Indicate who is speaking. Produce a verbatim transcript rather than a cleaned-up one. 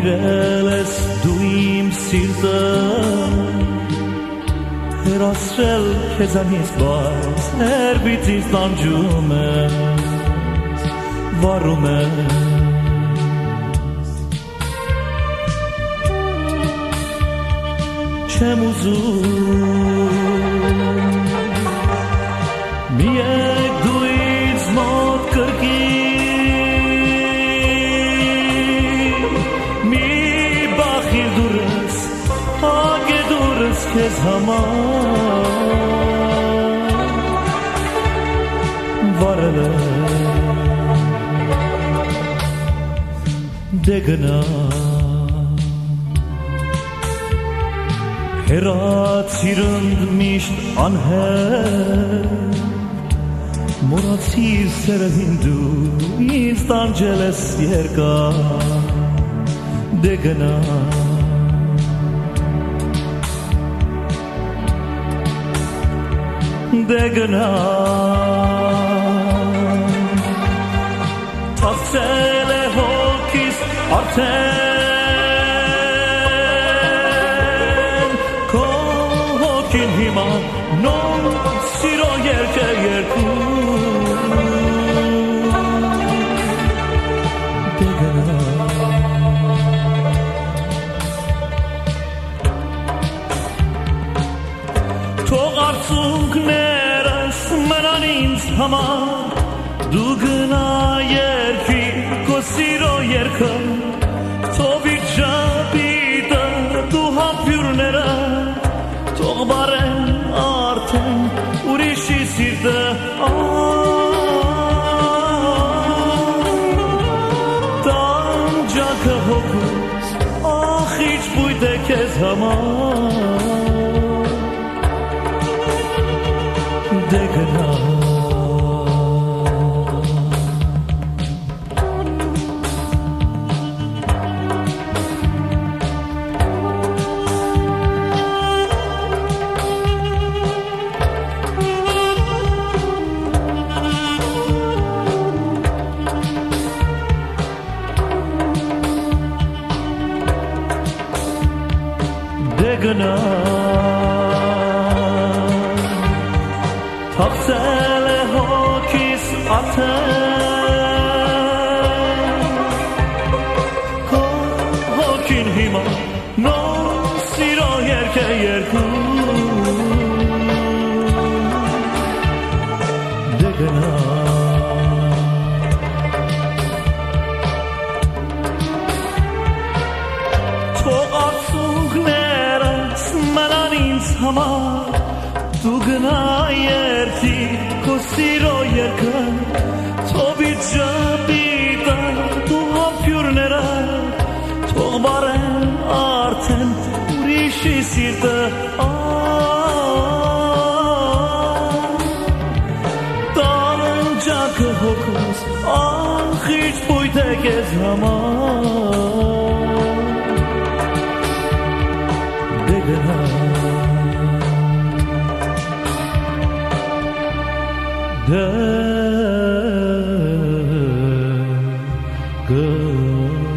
Speaker 1: այրել ես դու իմ սիրտը հեռացրել քեզանից բայց ներվից ինձ տանջում ես վառում ես չեմ ուզում միեք դու ինձ մոտ կրկին մի բախիր դուրս հագե դուրս քեզ համար վարել դե գնա հեռացիր ընդմիշտ անհետ մոռացիր սերին դու ինձ տանջել ես երկար դե գնա դե գնա թաքցել է հոգիս արդեն քո հոգին հիմա նոր սիրո երգ է երգում դե գնա թող արցունքներս մնան ինձ համար դու գնա երգի քո սիրո երգը թող վիճաբիտը դու համբյուրները թող բարեն արդեն ուրիշի սիրտը տանջանքը հոգուս ախ ինչ բույտ է քեզ համար դե գնա գնա թաքցել է հոգիս արդեն քո հոգին հիմա նոր սիրո երգ է երգում դե գնա թող արցունքներս մնան ինձ համար դու գնա երգի քո սիրո երգը թող վիճաբիտը դու համբյուրները թող բարեն արդեն ուրիշի սիրտը տանջանքը հոգուս ախ ինչ բույտ է քեզ համար դե գնա Good.